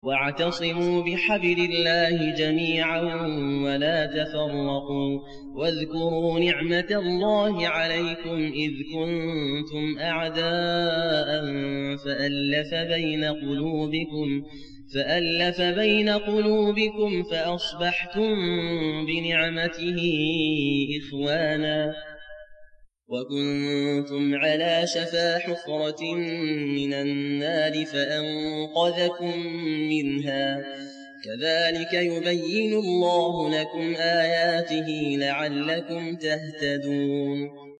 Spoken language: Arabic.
واعتصموا بحبل الله جميعا ولا تفرقوا واذكروا نعمة الله عليكم إذ كنتم أعداء فألف بين قلوبكم فأصبحتم بنعمته إخوانا وكنتم على شفا حفرة من النار فأنقذكم منها كذلك يبين الله لكم آياته لعلكم تهتدون